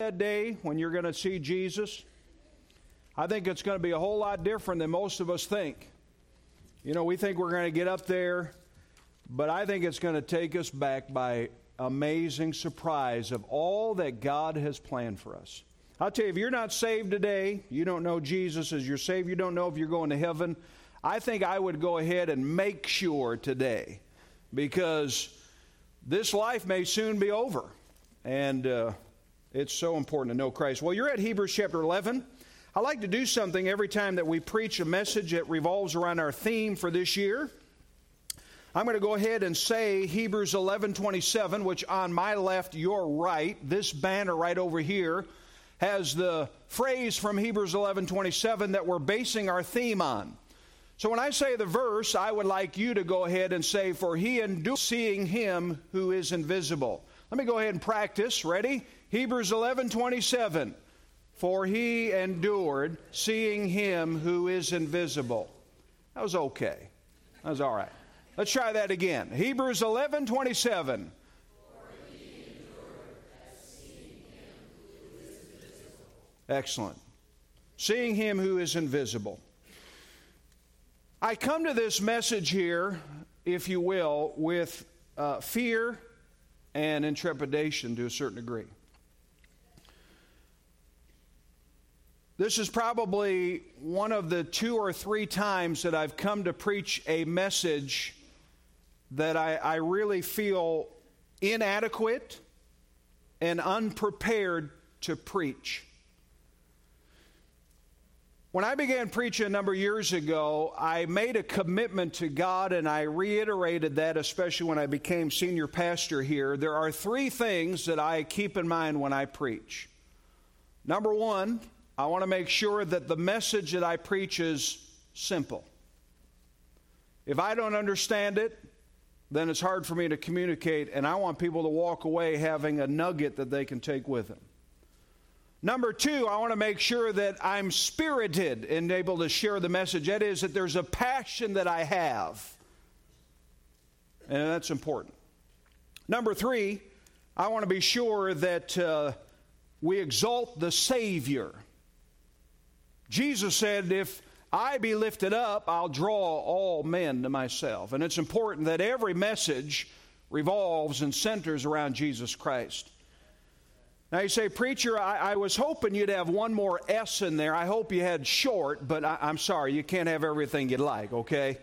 that day when you're going to see Jesus? I think it's going to be a whole lot different than most of us think. You know, we think we're going to get up there, but I think it's going to take us back by amazing surprise of all that God has planned for us. I'll tell you, if you're not saved today, you don't know Jesus as your Savior, you don't know if you're going to heaven, I think I would go ahead and make sure today, because this life may soon be over, and it's so important to know Christ. Well, you're at Hebrews chapter 11. I like to do something every time that we preach a message that revolves around our theme for this year. I'm going to go ahead and say Hebrews 11:27, which on my left, your right, this banner right over here, has the phrase from Hebrews 11:27 that we're basing our theme on. So when I say the verse, I would like you to go ahead and say, for he endured seeing him who is invisible. Let me go ahead and practice. Ready? Hebrews 11:27. For he endured seeing him who is invisible. That was okay. That was all right. Let's try that again. Hebrews 11:27. Excellent. Seeing him who is invisible. I come to this message here, if you will, with fear and intrepidation to a certain degree. This is probably one of the 2 or 3 times that I've come to preach a message that I really feel inadequate and unprepared to preach. When I began preaching a number of years ago, I made a commitment to God, and I reiterated that, especially when I became senior pastor here. There are 3 things that I keep in mind when I preach. Number 1, I want to make sure that the message that I preach is simple. If I don't understand it, then it's hard for me to communicate, and I want people to walk away having a nugget that they can take with them. Number 2, I want to make sure that I'm spirited and able to share the message. That is, that there's a passion that I have, and that's important. Number 3, I want to be sure that we exalt the Savior. Jesus said, if I be lifted up, I'll draw all men to myself. And it's important that every message revolves and centers around Jesus Christ. Now you say, preacher, I was hoping you'd have one more S in there. I hope you had short, but I'm sorry, you can't have everything you'd like, okay?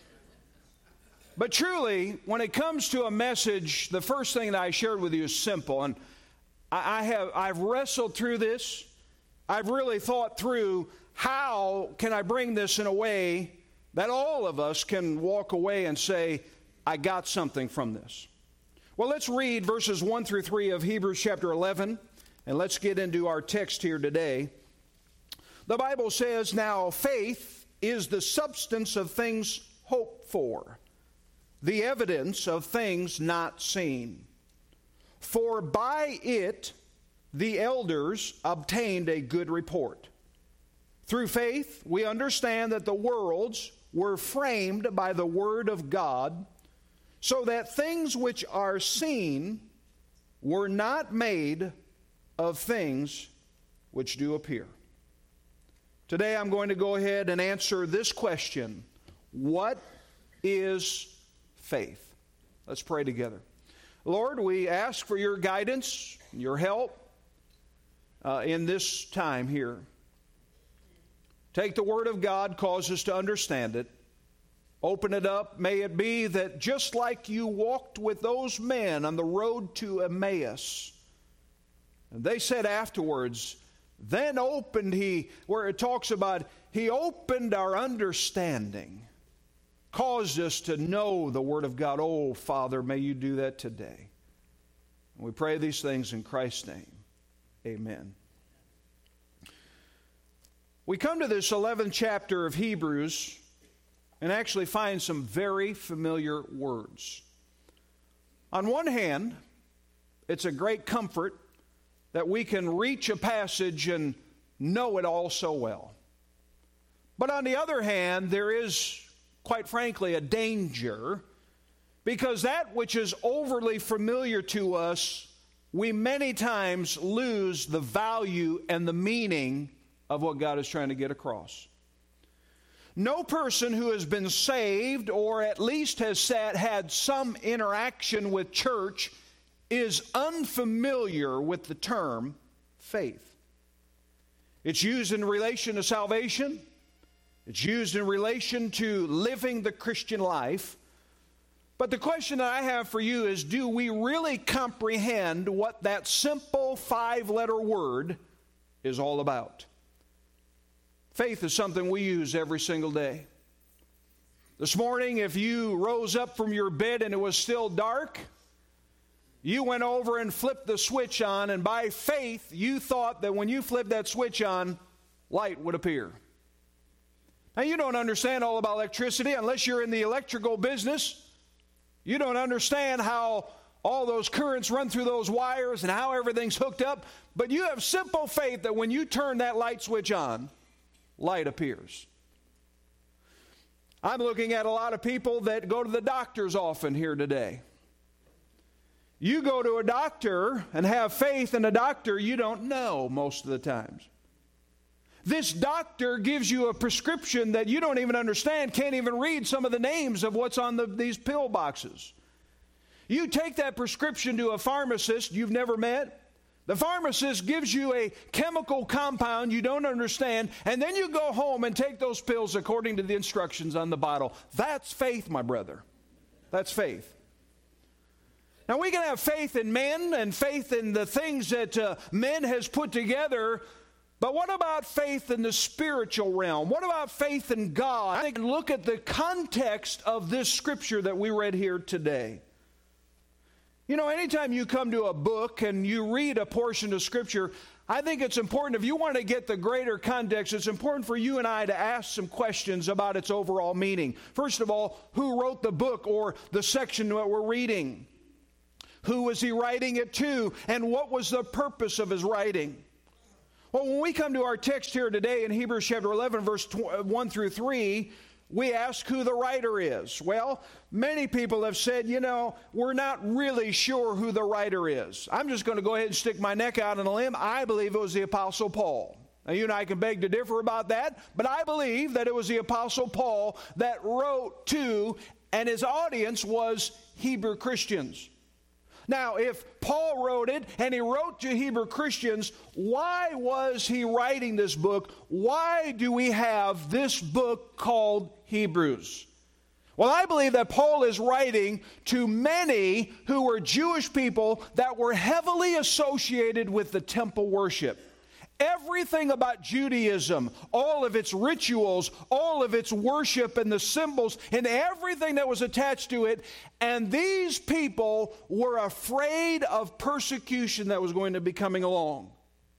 But truly, when it comes to a message, the first thing that I shared with you is simple. And I've wrestled through this. I've really thought through, how can I bring this in a way that all of us can walk away and say, I got something from this. Well, let's read verses 1 through 3 of Hebrews chapter 11, and let's get into our text here today. The Bible says, now faith is the substance of things hoped for, the evidence of things not seen. For by it the elders obtained a good report. Through faith, we understand that the worlds were framed by the word of God, so that things which are seen were not made of things which do appear. Today I'm going to go ahead and answer this question. What is faith? Let's pray together. Lord, we ask for your guidance, your help in this time here. Take the Word of God, cause us to understand it. Open it up. May it be that just like you walked with those men on the road to Emmaus, and they said afterwards, then opened he, where it talks about, he opened our understanding, caused us to know the Word of God. Oh, Father, may you do that today. And we pray these things in Christ's name. Amen. We come to this 11th chapter of Hebrews and actually find some very familiar words. On one hand, it's a great comfort that we can reach a passage and know it all so well. But on the other hand, there is, quite frankly, a danger, because that which is overly familiar to us we many times lose the value and the meaning of what God is trying to get across. No person who has been saved or at least has had some interaction with church is unfamiliar with the term faith. It's used in relation to salvation. It's used in relation to living the Christian life. But the question that I have for you is, do we really comprehend what that simple 5-letter word is all about? Faith is something we use every single day. This morning, if you rose up from your bed and it was still dark, you went over and flipped the switch on, and by faith, you thought that when you flipped that switch on, light would appear. Now, you don't understand all about electricity unless you're in the electrical business. You don't understand how all those currents run through those wires and how everything's hooked up. But you have simple faith that when you turn that light switch on, light appears. I'm looking at a lot of people that go to the doctors often here today. You go to a doctor and have faith in a doctor you don't know most of the times. This doctor gives you a prescription that you don't even understand, can't even read some of the names of what's on these pill boxes. You take that prescription to a pharmacist you've never met. The pharmacist gives you a chemical compound you don't understand, and then you go home and take those pills according to the instructions on the bottle. That's faith, my brother. That's faith. Now, we can have faith in men and faith in the things that men has put together, but what about faith in the spiritual realm? What about faith in God? I think look at the context of this scripture that we read here today. You know, anytime you come to a book and you read a portion of scripture, I think it's important, if you want to get the greater context, it's important for you and I to ask some questions about its overall meaning. First of all, who wrote the book or the section that we're reading? Who was he writing it to? And what was the purpose of his writing? Well, when we come to our text here today in Hebrews chapter 11, verse 1 through 3, we ask who the writer is. Well, many people have said, you know, we're not really sure who the writer is. I'm just going to go ahead and stick my neck out on a limb. I believe it was the Apostle Paul. Now, you and I can beg to differ about that, but I believe that it was the Apostle Paul that wrote to, and his audience was Hebrew Christians. Now, if Paul wrote it and he wrote to Hebrew Christians, why was he writing this book? Why do we have this book called Hebrews? Well, I believe that Paul is writing to many who were Jewish people that were heavily associated with the temple worship. Everything about Judaism, all of its rituals, all of its worship and the symbols and everything that was attached to it. And these people were afraid of persecution that was going to be coming along.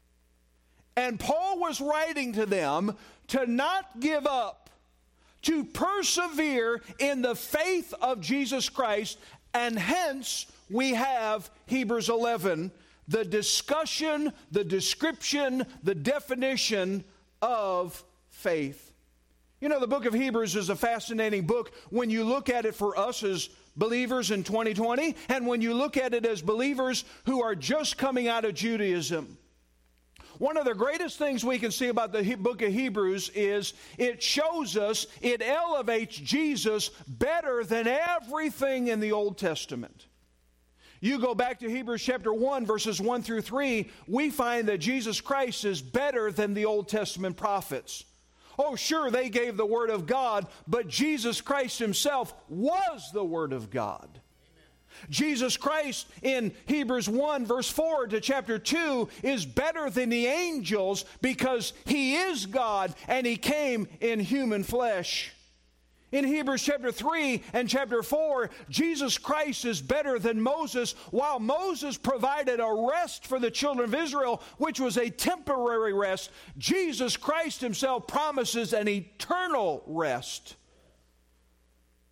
And Paul was writing to them to not give up, to persevere in the faith of Jesus Christ. And hence we have Hebrews 11, the discussion, the description, the definition of faith. You know, the book of Hebrews is a fascinating book when you look at it for us as believers in 2020, and when you look at it as believers who are just coming out of Judaism. One of the greatest things we can see about the book of Hebrews is it shows us, it elevates Jesus better than everything in the Old Testament. You go back to Hebrews chapter 1, verses 1 through 3, we find that Jesus Christ is better than the Old Testament prophets. Oh, sure, they gave the Word of God, but Jesus Christ himself was the Word of God. Amen. Jesus Christ in Hebrews 1, verse 4 to chapter 2 is better than the angels because he is God and he came in human flesh. In Hebrews chapter 3 and chapter 4, Jesus Christ is better than Moses. While Moses provided a rest for the children of Israel, which was a temporary rest, Jesus Christ himself promises an eternal rest.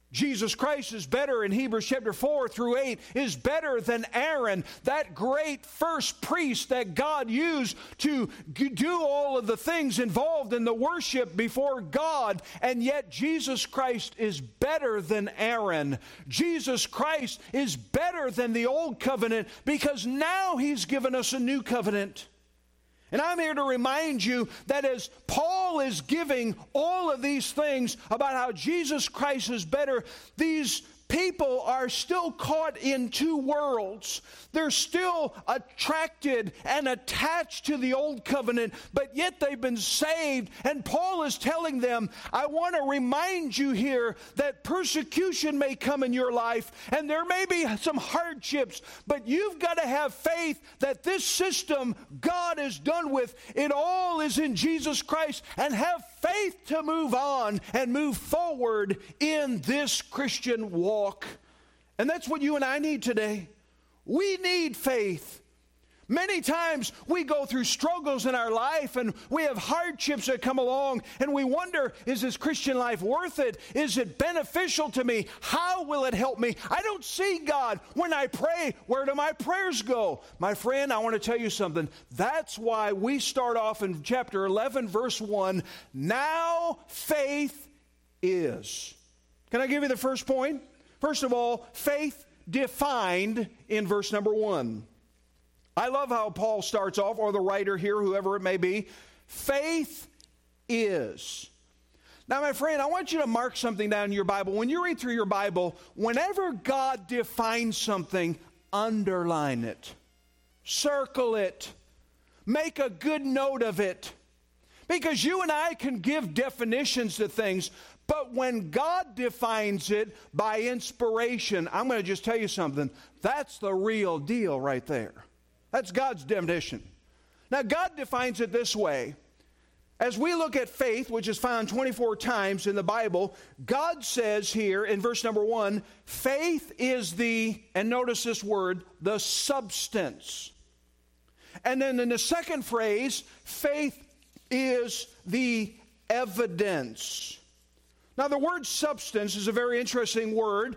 Jesus Christ is better in Hebrews chapter 4 through 8, is better than Aaron, that great first priest that God used to do all of the things involved in the worship before God. And yet Jesus Christ is better than Aaron. Jesus Christ is better than the old covenant because now He's given us a new covenant. And I'm here to remind you that as Paul is giving all of these things about how Jesus Christ is better, these people are still caught in two worlds. They're still attracted and attached to the old covenant, but yet they've been saved. And Paul is telling them, I want to remind you here that persecution may come in your life, and there may be some hardships, but you've got to have faith that this system God is done with. It all is in Jesus Christ, and have faith to move on and move forward in this Christian walk. And that's what you and I need today. We need faith. Many times we go through struggles in our life and we have hardships that come along and we wonder, is this Christian life worth it? Is it beneficial to me? How will it help me? I don't see God. When I pray, where do my prayers go? My friend, I want to tell you something. That's why we start off in chapter 11, verse 1. Now faith is. Can I give you the first point? First of all, faith defined in verse number 1. I love how Paul starts off, or the writer here, whoever it may be. Faith is. Now, my friend, I want you to mark something down in your Bible. When you read through your Bible, whenever God defines something, underline it. Circle it. Make a good note of it. Because you and I can give definitions to things, but when God defines it by inspiration, I'm going to just tell you something. That's the real deal right there. That's God's definition. Now, God defines it this way. As we look at faith, which is found 24 times in the Bible, God says here in verse number 1, faith is the, and notice this word, the substance. And then in the second phrase, faith is the evidence. Now, the word substance is a very interesting word.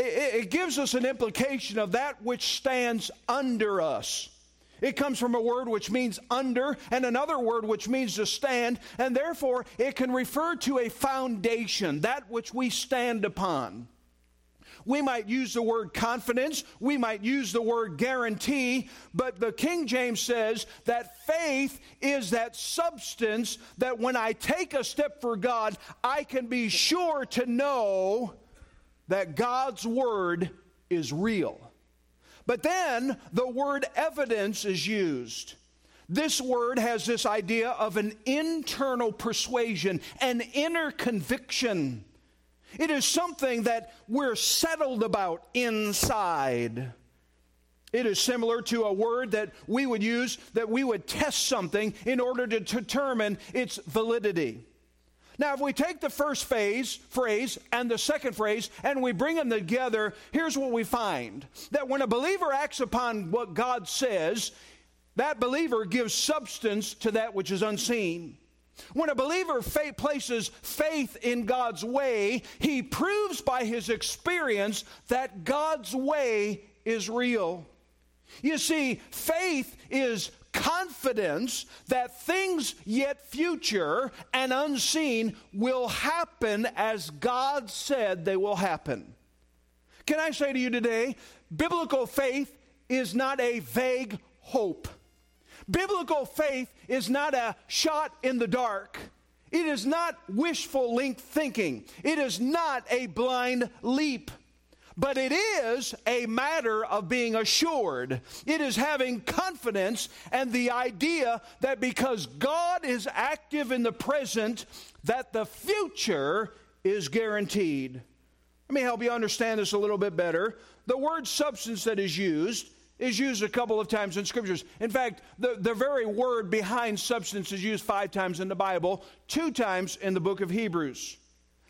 It gives us an implication of that which stands under us. It comes from a word which means under and another word which means to stand, and therefore it can refer to a foundation, that which we stand upon. We might use the word confidence, we might use the word guarantee, but the King James says that faith is that substance that when I take a step for God, I can be sure to know that God's word is real. But then the word evidence is used. This word has this idea of an internal persuasion, an inner conviction. It is something that we're settled about inside. It is similar to a word that we would use, that we would test something in order to determine its validity. Now, if we take the first phrase and the second phrase and we bring them together, here's what we find. That when a believer acts upon what God says, that believer gives substance to that which is unseen. When a believer places faith in God's way, he proves by his experience that God's way is real. You see, faith is confidence that things yet future and unseen will happen as God said they will happen. Can I say to you today, biblical faith is not a vague hope. Biblical faith is not a shot in the dark. It is not wishful thinking. It is not a blind leap. But it is a matter of being assured. It is having confidence and the idea that because God is active in the present, that the future is guaranteed. Let me help you understand this a little bit better. The word substance that is used a couple of times in Scriptures. In fact, the very word behind substance is used 5 times in the Bible, 2 times in the book of Hebrews.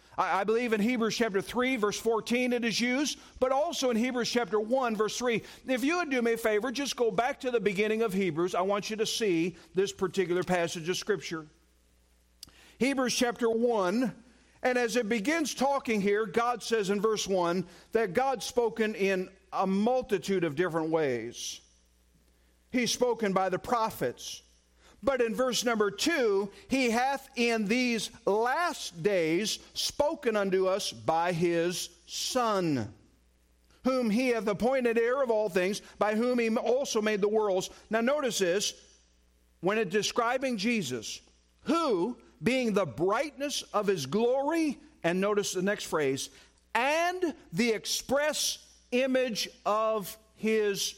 I believe in Hebrews chapter 3, verse 14 it is used, but also in Hebrews chapter 1, verse 3. If you would do me a favor, just go back to the beginning of Hebrews. I want you to see this particular passage of Scripture. Hebrews chapter 1, And as it begins talking here, God says in verse 1 that God's spoken in a multitude of different ways. He's spoken by the prophets. But in verse number 2, he hath in these last days spoken unto us by his Son, whom he hath appointed heir of all things, by whom he also made the worlds. Now notice this, when it's describing Jesus, who, being the brightness of his glory, and notice the next phrase, and the express image of his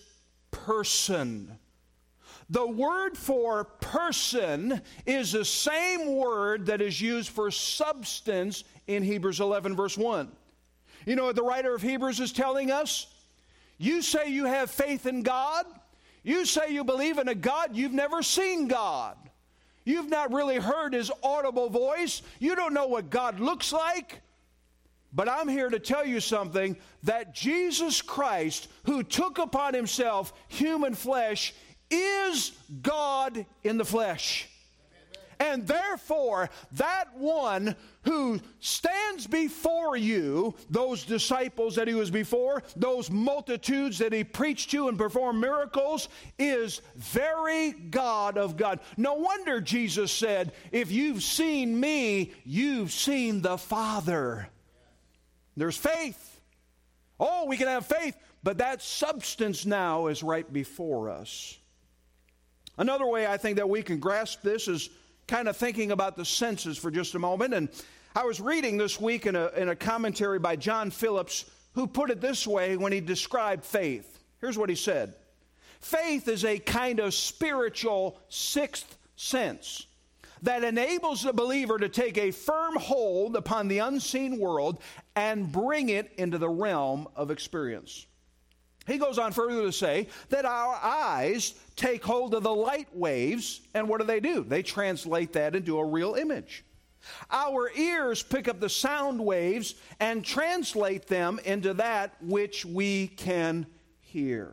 person. The word for person is the same word that is used for substance in Hebrews 11 verse 1. You know what the writer of Hebrews is telling us? You say you have faith in God. You say you believe in a God. You've never seen God. You've not really heard his audible voice. You don't know what God looks like. But I'm here to tell you something, that Jesus Christ, who took upon himself human flesh, is God in the flesh. And therefore, that one who stands before you, those disciples that he was before, those multitudes that he preached to and performed miracles, is very God of God. No wonder Jesus said, if you've seen me, you've seen the Father. There's faith. Oh, we can have faith, but that substance now is right before us. Another way I think that we can grasp this is kind of thinking about the senses for just a moment. And I was reading this week in a commentary by John Phillips, who put it this way when he described faith. Here's what he said. Faith is a kind of spiritual sixth sense that enables the believer to take a firm hold upon the unseen world and bring it into the realm of experience. He goes on further to say that our eyes take hold of the light waves, and what do? They translate that into a real image. Our ears pick up the sound waves and translate them into that which we can hear.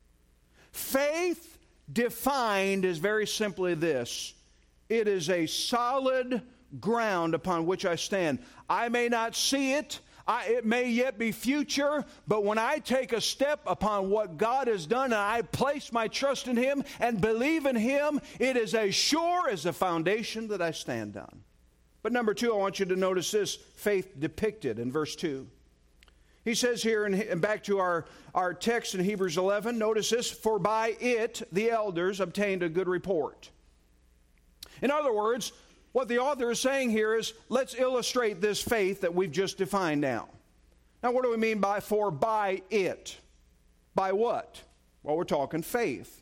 Faith defined is very simply this. It is a solid ground upon which I stand. I may not see it. It may yet be future, but when I take a step upon what God has done and I place my trust in him and believe in him, it is as sure as the foundation that I stand on. But number 2, I want you to notice this faith depicted in verse 2. He says here, and back to our text in Hebrews 11, notice this, for by it the elders obtained a good report. In other words, what the author is saying here is, let's illustrate this faith that we've just defined now. Now, what do we mean by it? By what? Well, we're talking faith.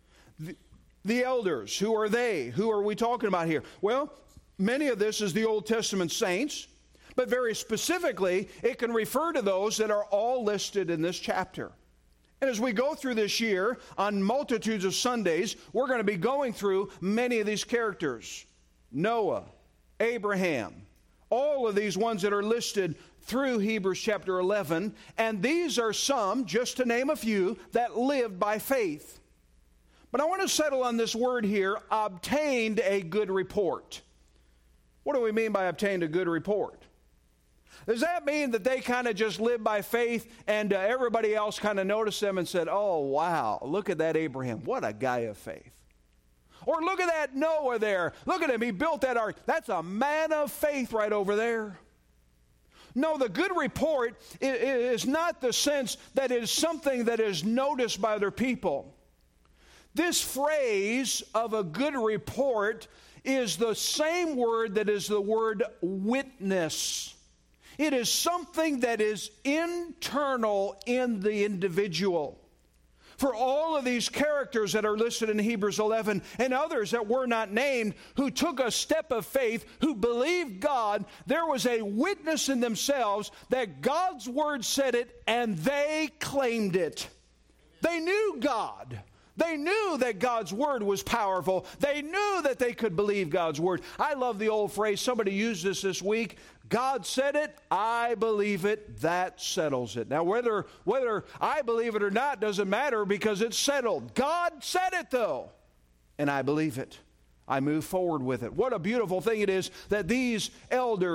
The elders, who are they? Who are we talking about here? Well, many of this is the Old Testament saints, but very specifically, it can refer to those that are all listed in this chapter. And as we go through this year, on multitudes of Sundays, we're going to be going through many of these characters. Noah, Abraham, all of these ones that are listed through Hebrews chapter 11. And these are some, just to name a few, that lived by faith. But I want to settle on this word here, obtained a good report. What do we mean by obtained a good report? Does that mean that they kind of just lived by faith and everybody else kind of noticed them and said, oh, wow, look at that Abraham. What a guy of faith. Or look at that Noah there. Look at him. He built that ark. That's a man of faith right over there. No, the good report is not the sense that it is something that is noticed by other people. This phrase of a good report is the same word that is the word witness. It is something that is internal in the individual. For all of these characters that are listed in Hebrews 11 and others that were not named, who took a step of faith, who believed God, there was a witness in themselves that God's word said it and they claimed it. They knew God. They knew that God's word was powerful. They knew that they could believe God's word. I love the old phrase, somebody used this week, God said it, I believe it, that settles it. Now, whether I believe it or not doesn't matter because it's settled. God said it, though, and I believe it. I move forward with it. What a beautiful thing it is that these elders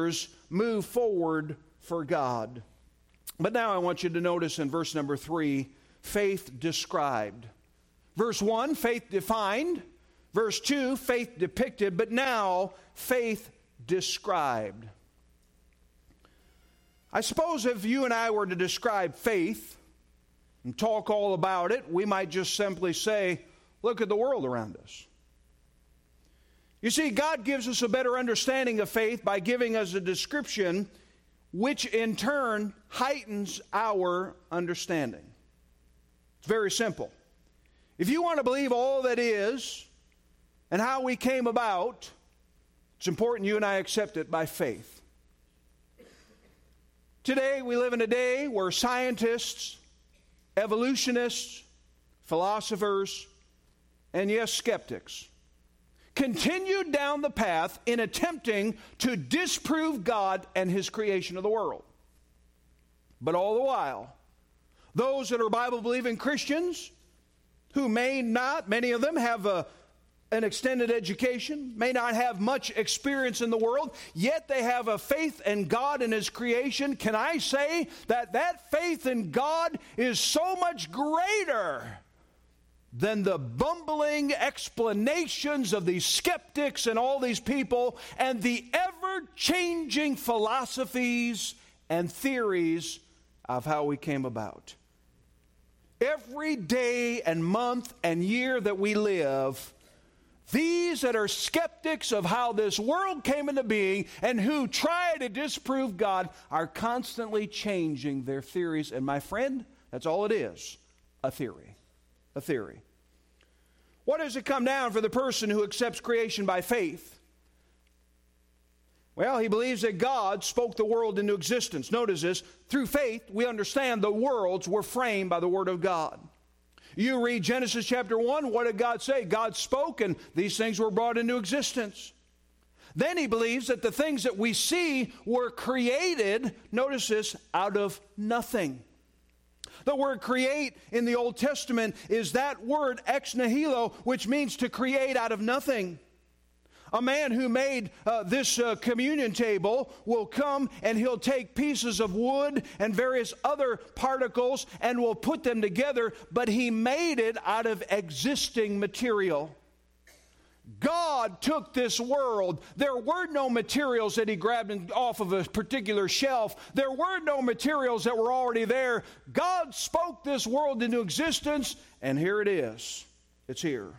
move forward for God. But now I want you to notice in verse number 3, faith described. Verse 1, faith defined. Verse 2, faith depicted. But now, faith described. I suppose if you and I were to describe faith and talk all about it, we might just simply say, look at the world around us. You see, God gives us a better understanding of faith by giving us a description which in turn heightens our understanding. It's very simple. If you want to believe all that is and how we came about, it's important you and I accept it by faith. Today, we live in a day where scientists, evolutionists, philosophers, and yes, skeptics continued down the path in attempting to disprove God and His creation of the world. But all the while, those that are Bible-believing Christians who may not, many of them have an extended education, may not have much experience in the world, yet they have a faith in God and His creation. Can I say that that faith in God is so much greater than the bumbling explanations of these skeptics and all these people and the ever-changing philosophies and theories of how we came about? Every day and month and year that we live, these that are skeptics of how this world came into being and who try to disprove God are constantly changing their theories. And my friend, that's all it is, a theory. A theory. What does it come down for the person who accepts creation by faith? Well, he believes that God spoke the world into existence. Notice this, through faith we understand the worlds were framed by the Word of God. You read Genesis chapter 1, what did God say? God spoke and these things were brought into existence. Then he believes that the things that we see were created, notice this, out of nothing. The word create in the Old Testament is that word ex nihilo, which means to create out of nothing. A man who made this communion table will come and he'll take pieces of wood and various other particles and will put them together, but he made it out of existing material. God took this world. There were no materials that He grabbed off of a particular shelf. There were no materials that were already there. God spoke this world into existence, and here it is. It's here.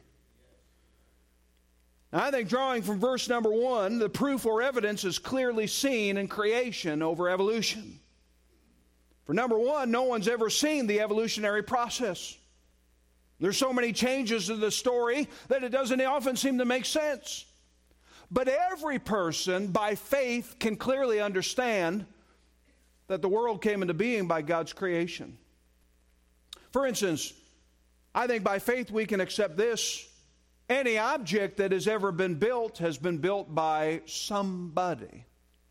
Now, I think drawing from verse number 1, the proof or evidence is clearly seen in creation over evolution. For number 1, no one's ever seen the evolutionary process. There's so many changes to the story that it doesn't often seem to make sense. But every person, by faith, can clearly understand that the world came into being by God's creation. For instance, I think by faith we can accept this. Any object that has ever been built by somebody.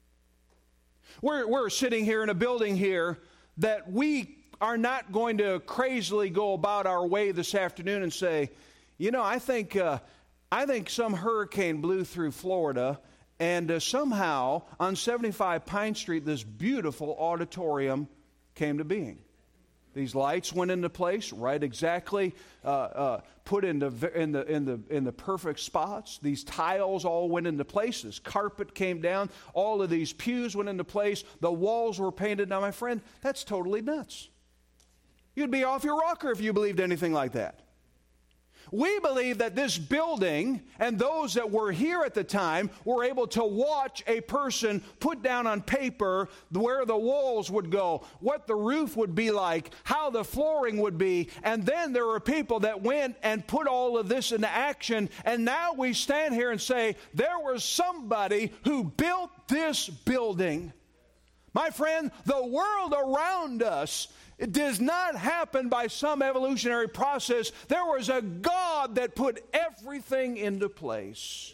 We're sitting here in a building here that we are not going to crazily go about our way this afternoon and say, you know, I think some hurricane blew through Florida and somehow on 75 Pine Street this beautiful auditorium came to being. These lights went into place, right exactly, put in the perfect spots. These tiles all went into place. This carpet came down. All of these pews went into place. The walls were painted. Now, my friend, that's totally nuts. You'd be off your rocker if you believed anything like that. We believe that this building and those that were here at the time were able to watch a person put down on paper where the walls would go, what the roof would be like, how the flooring would be. And then there were people that went and put all of this into action. And now we stand here and say, there was somebody who built this building. My friend, the world around us, it does not happen by some evolutionary process. There was a God that put everything into place.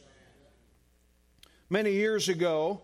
Many years ago,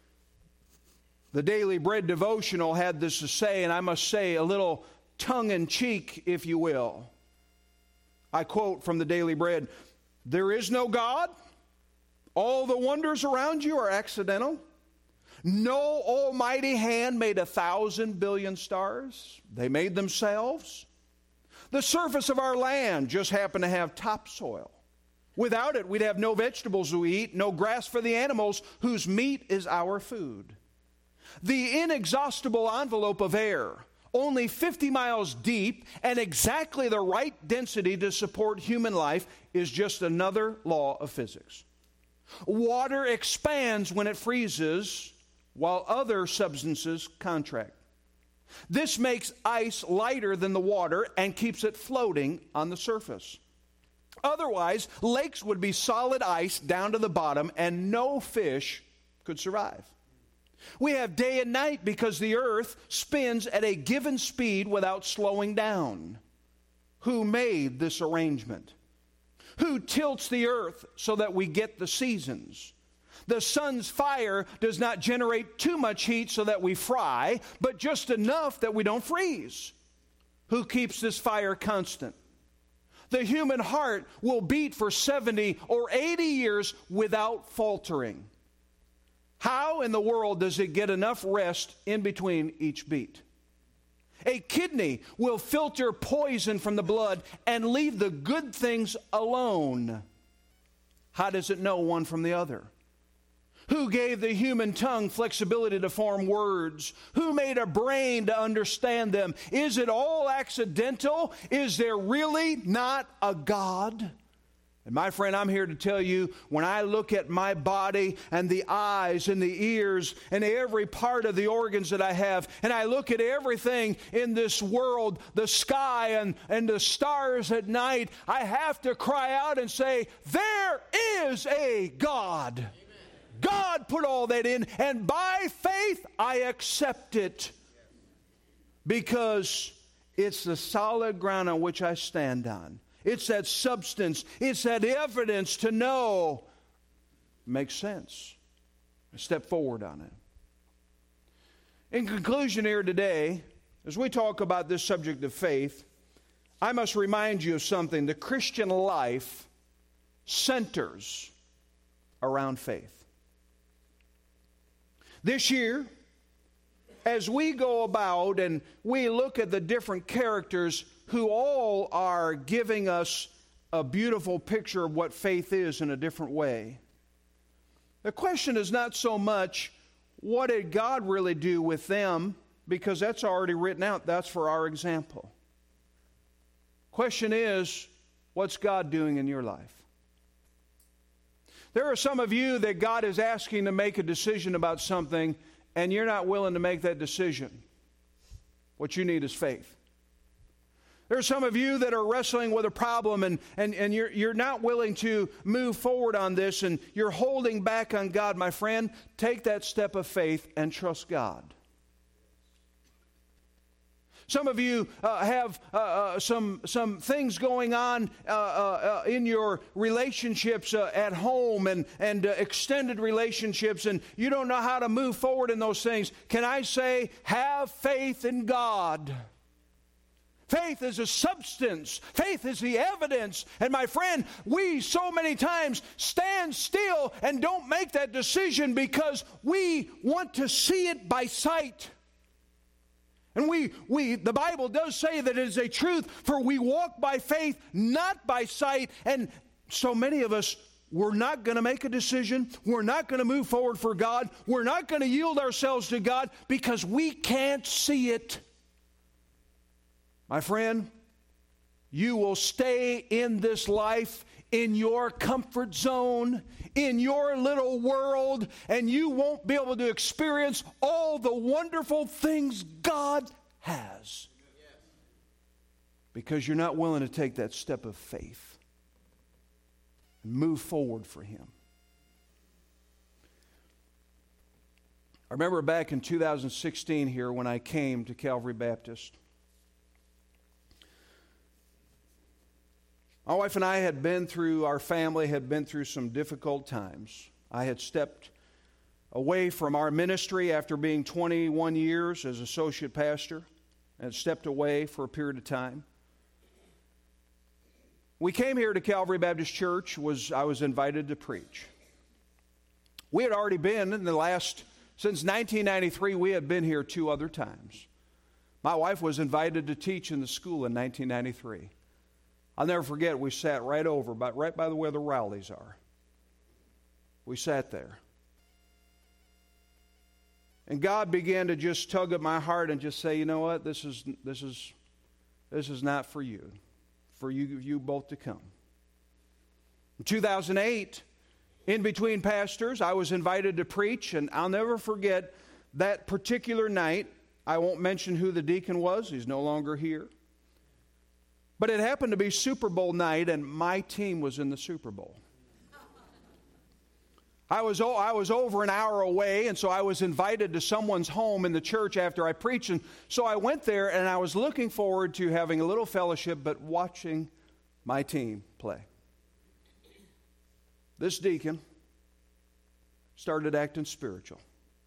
the Daily Bread devotional had this to say, and I must say a little tongue-in-cheek, if you will. I quote from the Daily Bread, "There is no God. All the wonders around you are accidental. No almighty hand made 1,000 billion stars. They made themselves. The surface of our land just happened to have topsoil. Without it, we'd have no vegetables to eat, no grass for the animals whose meat is our food. The inexhaustible envelope of air, only 50 miles deep and exactly the right density to support human life, is just another law of physics. Water expands when it freezes, while other substances contract. This makes ice lighter than the water and keeps it floating on the surface. Otherwise, lakes would be solid ice down to the bottom and no fish could survive. We have day and night because the earth spins at a given speed without slowing down. Who made this arrangement? Who tilts the earth so that we get the seasons? The sun's fire does not generate too much heat so that we fry, but just enough that we don't freeze. Who keeps this fire constant? The human heart will beat for 70 or 80 years without faltering. How in the world does it get enough rest in between each beat? A kidney will filter poison from the blood and leave the good things alone. How does it know one from the other? Who gave the human tongue flexibility to form words? Who made a brain to understand them? Is it all accidental? Is there really not a God? And my friend, I'm here to tell you, when I look at my body and the eyes and the ears and every part of the organs that I have, and I look at everything in this world, the sky and the stars at night, I have to cry out and say, there is a God. Amen. God put all that in, and by faith I accept it because it's the solid ground on which I stand on. It's that substance. It's that evidence to know. Makes sense. I step forward on it. In conclusion here today, as we talk about this subject of faith, I must remind you of something. The Christian life centers around faith. This year, as we go about and we look at the different characters who all are giving us a beautiful picture of what faith is in a different way, the question is not so much, what did God really do with them? Because that's already written out. That's for our example. Question is, what's God doing in your life? There are some of you that God is asking to make a decision about something, and you're not willing to make that decision. What you need is faith. There are some of you that are wrestling with a problem, and you're not willing to move forward on this, and you're holding back on God. My friend, take that step of faith and trust God. Some of you have some things going on in your relationships at home and extended relationships, and you don't know how to move forward in those things. Can I say, have faith in God? Faith is a substance. Faith is the evidence. And my friend, we so many times stand still and don't make that decision because we want to see it by sight. And the Bible does say that it is a truth, for we walk by faith, not by sight. And so many of us, we're not going to make a decision. We're not going to move forward for God. We're not going to yield ourselves to God because we can't see it. My friend, you will stay in this life in your comfort zone, in your little world, and you won't be able to experience all the wonderful things God has because you're not willing to take that step of faith and move forward for Him. I remember back in 2016 here when I came to Calvary Baptist. My wife and I our family had been through some difficult times. I had stepped away from our ministry after being 21 years as associate pastor and stepped away for a period of time. We came here to Calvary Baptist Church. I was invited to preach. We had already been in the last Since 1993, we had been here 2 other times. My wife was invited to teach in the school in 1993. I'll never forget, we sat right by where the Rowleys are. We sat there. And God began to just tug at my heart and just say, you know what, this is not for you. For you both to come. In 2008, in between pastors, I was invited to preach, and I'll never forget that particular night. I won't mention who the deacon was. He's no longer here. But it happened to be Super Bowl night, and my team was in the Super Bowl. I was over an hour away, and so I was invited to someone's home in the church after I preached. And so I went there, and I was looking forward to having a little fellowship, but watching my team play. This deacon started acting spiritual.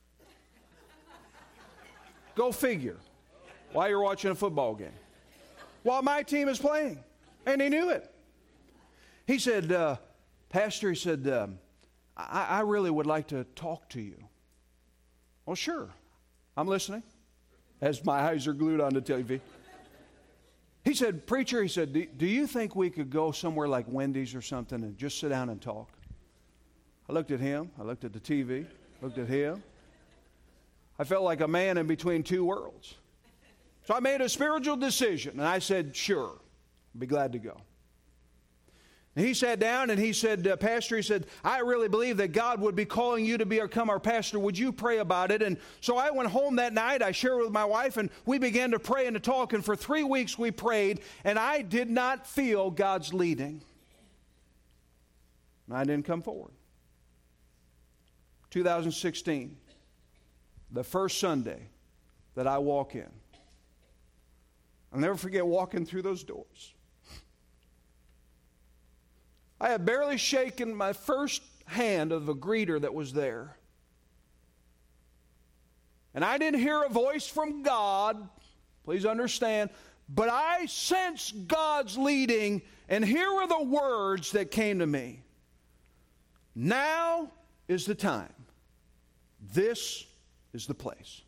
Go figure. While you're watching a football game. While my team is playing. And he knew it. He said, Pastor, he said, I really would like to talk to you. Well, sure. I'm listening. As my eyes are glued on the TV. He said, Preacher, he said, do you think we could go somewhere like Wendy's or something and just sit down and talk? I looked at him. I looked at the TV. Looked at him. I felt like a man in between 2 worlds. So I made a spiritual decision, and I said, sure, I'll be glad to go. And he sat down, and he said, Pastor, he said, I really believe that God would be calling you to become our pastor. Would you pray about it? And so I went home that night. I shared with my wife, and we began to pray and to talk. And for 3 weeks we prayed, and I did not feel God's leading. And I didn't come forward. 2016, the first Sunday that I walk in. I'll never forget walking through those doors. I had barely shaken my first hand of a greeter that was there. And I didn't hear a voice from God, please understand, but I sensed God's leading, and here were the words that came to me. Now is the time. This is the place.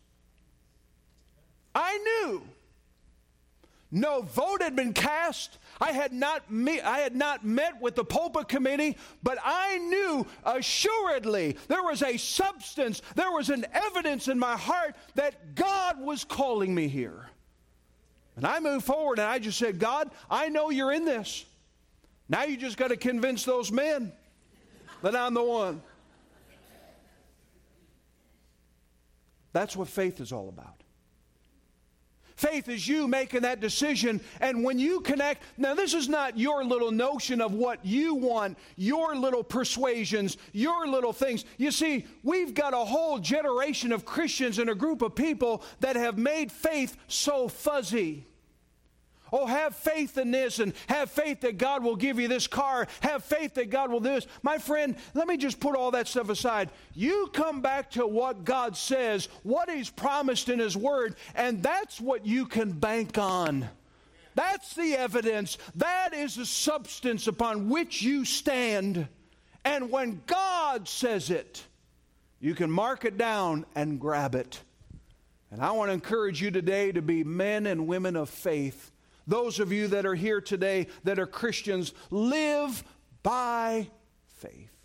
I knew. No vote had been cast. I had not met with the pulpit committee, but I knew assuredly there was a substance, there was an evidence in my heart that God was calling me here. And I moved forward and I just said, God, I know you're in this. Now you just got to convince those men that I'm the one. That's what faith is all about. Faith is you making that decision, and when you connect, now this is not your little notion of what you want, your little persuasions, your little things. You see, we've got a whole generation of Christians and a group of people that have made faith so fuzzy. Oh, have faith in this, and have faith that God will give you this car. Have faith that God will do this. My friend, let me just put all that stuff aside. You come back to what God says, what He's promised in His Word, and that's what you can bank on. That's the evidence. That is the substance upon which you stand. And when God says it, you can mark it down and grab it. And I want to encourage you today to be men and women of faith. Those of you that are here today that are Christians, live by faith.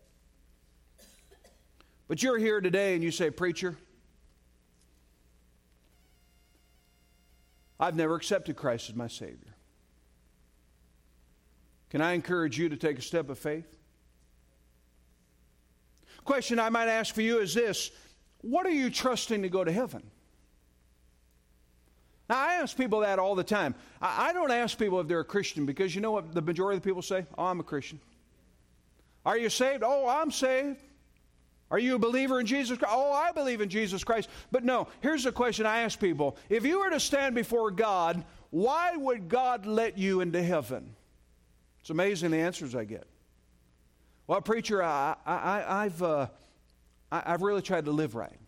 But you're here today and you say, Preacher, I've never accepted Christ as my Savior. Can I encourage you to take a step of faith? Question I might ask for you is this: what are you trusting to go to heaven? Now, I ask people that all the time. I don't ask people if they're a Christian, because you know what the majority of the people say? Oh, I'm a Christian. Are you saved? Oh, I'm saved. Are you a believer in Jesus Christ? Oh, I believe in Jesus Christ. But no, here's the question I ask people. If you were to stand before God, why would God let you into heaven? It's amazing the answers I get. Well, preacher, I've really tried to live right.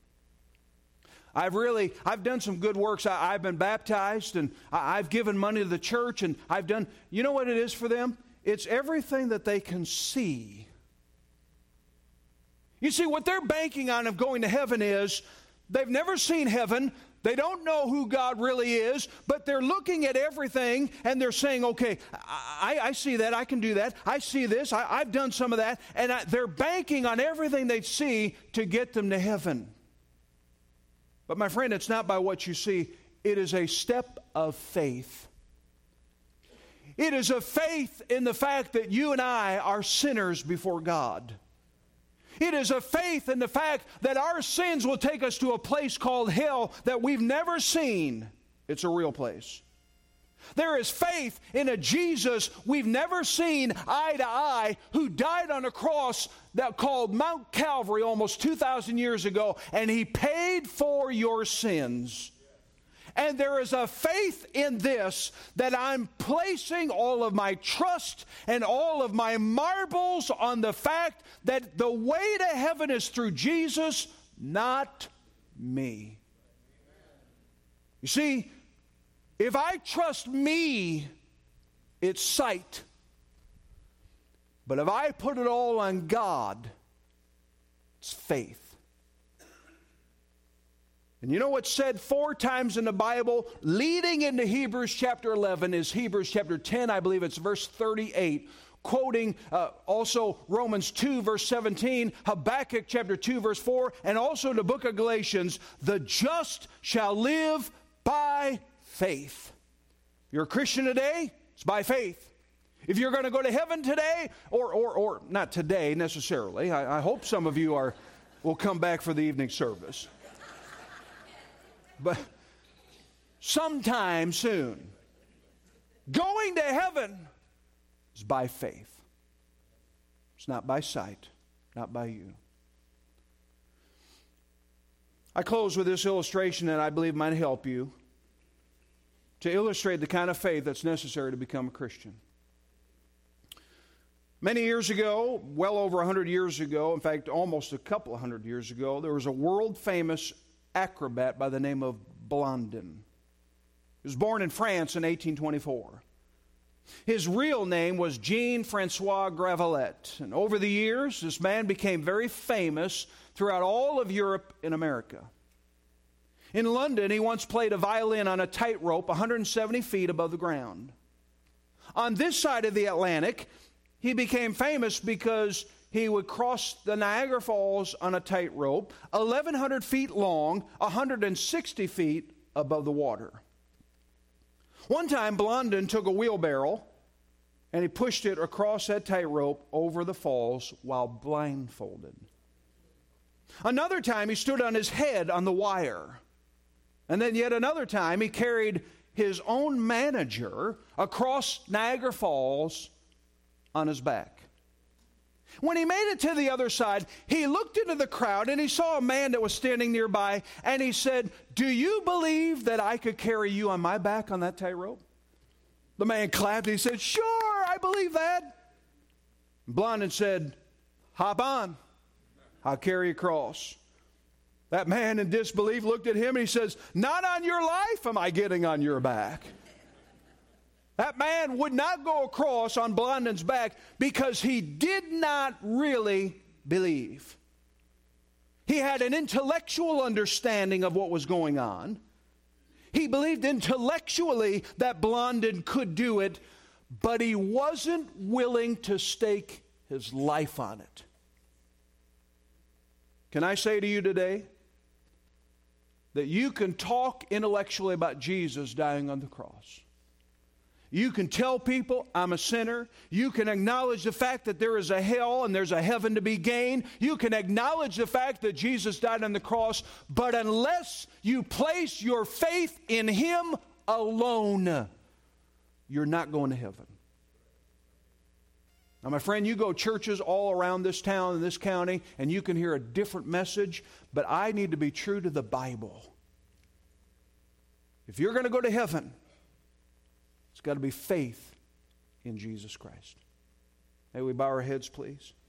I've done some good works. I've been baptized, and I've given money to the church, and I've done, you know what it is for them? It's everything that they can see You see, what they're banking on of going to heaven is they've never seen heaven. They don't know who God really is, but they're looking at everything and they're saying, okay, I see that, I can do that, I see this, I've done some of that, and they're banking on everything they see to get them to heaven. But my friend, it's not by what you see. It is a step of faith. It is a faith in the fact that you and I are sinners before God. It is a faith in the fact that our sins will take us to a place called hell that we've never seen. It's a real place. There is faith in a Jesus we've never seen eye to eye, who died on a cross that called Mount Calvary almost 2,000 years ago, and He paid for your sins. And there is a faith in this that I'm placing all of my trust and all of my marbles on the fact that the way to heaven is through Jesus, not me. You see, if I trust me, it's sight. But if I put it all on God, it's faith. And you know what's said 4 times in the Bible leading into Hebrews chapter 11 is Hebrews chapter 10, I believe it's verse 38, quoting also Romans 2 verse 17, Habakkuk chapter 2 verse 4, and also the book of Galatians, the just shall live by faith. If you're a Christian today, it's by faith. If you're going to go to heaven today, or not today necessarily, I hope some of you will come back for the evening service. But sometime soon, going to heaven is by faith. It's not by sight, not by you. I close with this illustration that I believe might help you to illustrate the kind of faith that's necessary to become a Christian. Many years ago, well over 100 years ago, in fact, almost a couple of 100 years ago, there was a world-famous acrobat by the name of Blondin. He was born in France in 1824. His real name was Jean-Francois Gravelet. And over the years, this man became very famous throughout all of Europe and America. In London, he once played a violin on a tightrope 170 feet above the ground. On this side of the Atlantic, he became famous because he would cross the Niagara Falls on a tightrope, 1,100 feet long, 160 feet above the water. One time, Blondin took a wheelbarrow and he pushed it across that tightrope over the falls while blindfolded. Another time, he stood on his head on the wire. And then yet another time, he carried his own manager across Niagara Falls on his back. When he made it to the other side, he looked into the crowd and he saw a man that was standing nearby, and he said, "Do you believe that I could carry you on my back on that tightrope?" The man clapped and he said, "Sure, I believe that." Blondin said, "Hop on. I'll carry you across." That man in disbelief looked at him and he says, "Not on your life am I getting on your back." That man would not go across on Blondin's back because he did not really believe. He had an intellectual understanding of what was going on. He believed intellectually that Blondin could do it, but he wasn't willing to stake his life on it. Can I say to you today that you can talk intellectually about Jesus dying on the cross? You can tell people, I'm a sinner. You can acknowledge the fact that there is a hell and there's a heaven to be gained. You can acknowledge the fact that Jesus died on the cross. But unless you place your faith in Him alone, you're not going to heaven. Now, my friend, you go churches all around this town and this county, and you can hear a different message, but I need to be true to the Bible. If you're going to go to heaven, it's got to be faith in Jesus Christ. May we bow our heads, please?